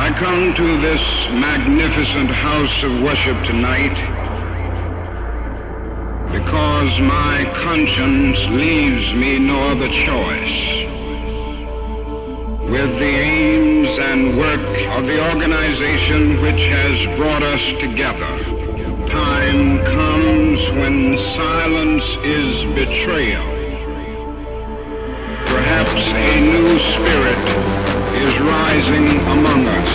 I come to this magnificent house of worship tonight because my conscience leaves me no other choice. With the aims and work of the organization which has brought us together, time comes when silence is betrayal. Perhaps a new spirit is rising among us.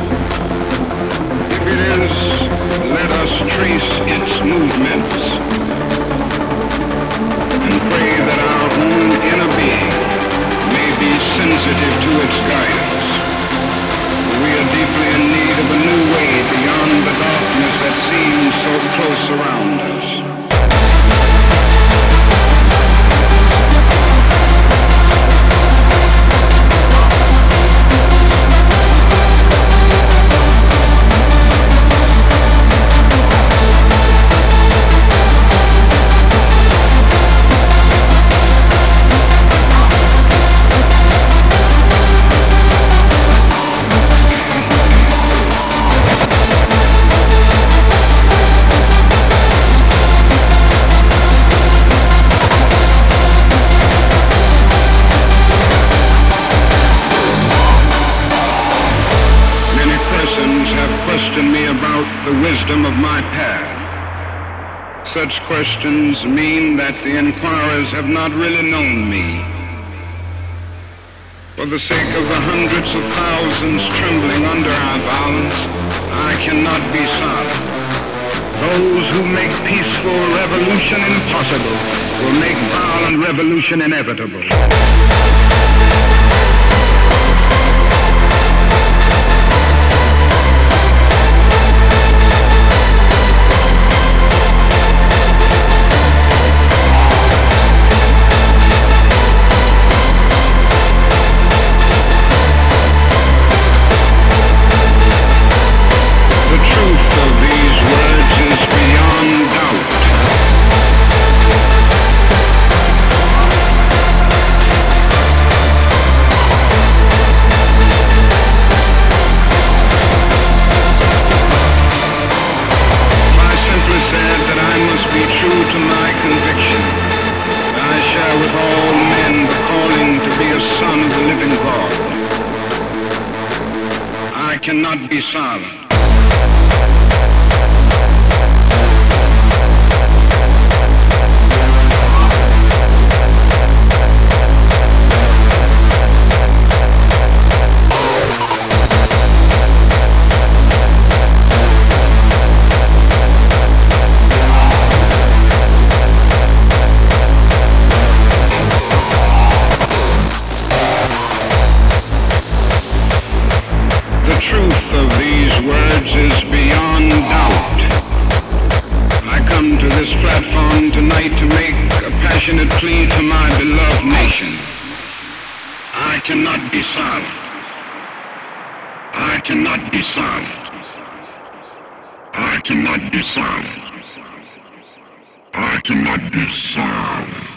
If it is, let us trace its movements and pray that our own inner being may be sensitive to its guidance. We are deeply in need of a new way beyond the darkness that seems so close around us. The wisdom of my path. Such questions mean that the inquirers have not really known me. For the sake of the hundreds of thousands trembling under our violence, I cannot be silent. Those who make peaceful revolution impossible will make violent revolution inevitable. I cannot be silent. The truth of these words is beyond doubt. I come to this platform tonight to make a passionate plea to my beloved nation. I cannot be silent. I cannot be silent. I cannot be silent. I cannot be silent.